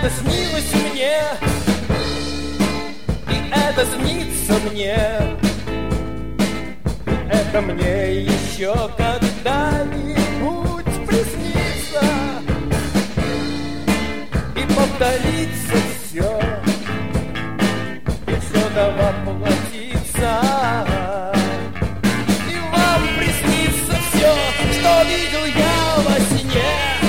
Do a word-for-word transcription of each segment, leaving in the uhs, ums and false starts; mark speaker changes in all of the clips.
Speaker 1: это снилось мне, и это снится мне. Это мне еще когда-нибудь приснится, и повторится все, и все да воплотится. И вам приснится все, что видел я во сне.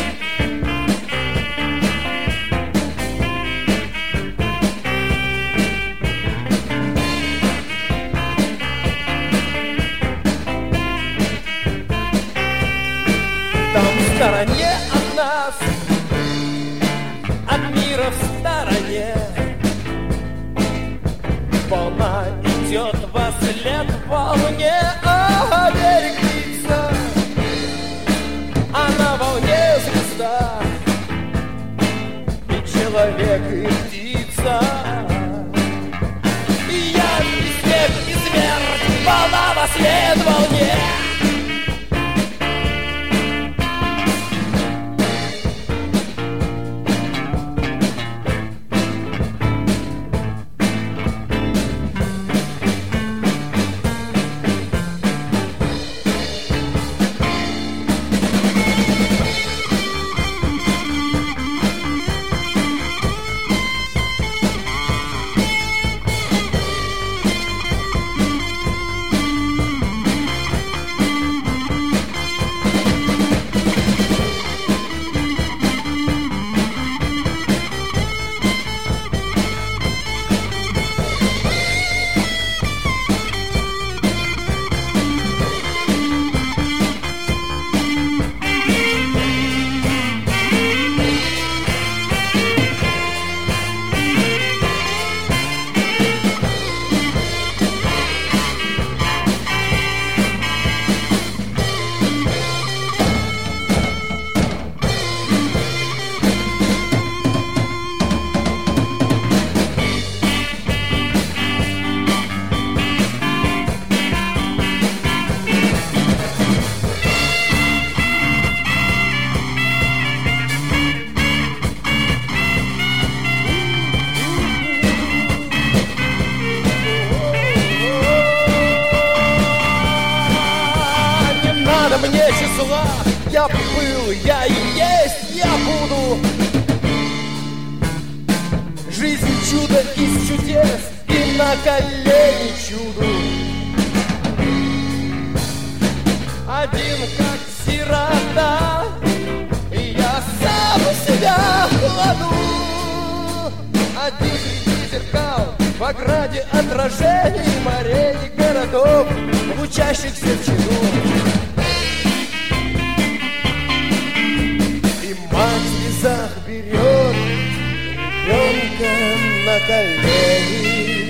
Speaker 1: Там в стороне от нас, от мира в стороне, волна идет во след волне, а берег длится, а на волне звезда, и человек, и птица. И я, и снег, и смерть, волна во след волне. Мне числа, я был, я и есть, я буду. Жизнь чудо из чудес, и на колени чуду. Один как сирота, и я сам у себя кладу. Один среди зеркал, в ограде отражений морей и городов, лучащихся в чину. Мать в слезах берет ребенка на колени.